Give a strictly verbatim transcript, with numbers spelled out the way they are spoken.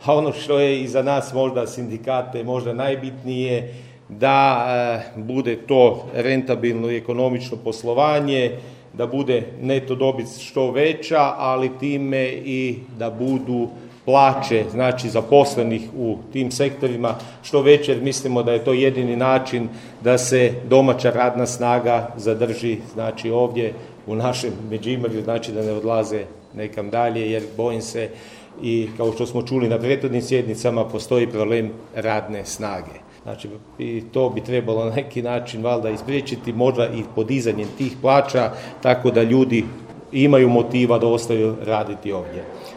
a ono što je i za nas možda sindikate možda najbitnije, da e, bude to rentabilno i ekonomično poslovanje, da bude neto dobit što veća, ali time i da budu plaće, znači zaposlenih u tim sektorima što veće, jer mislimo da je to jedini način da se domaća radna snaga zadrži, znači ovdje u našem Međimurju, znači da ne odlaze nekam dalje, jer bojim se i kao što smo čuli na prethodnim sjednicama postoji problem radne snage. Znači, i to bi trebalo na neki način valjda ispriječiti, možda i podizanjem tih plaća, tako da ljudi imaju motiva da ostaju raditi ovdje.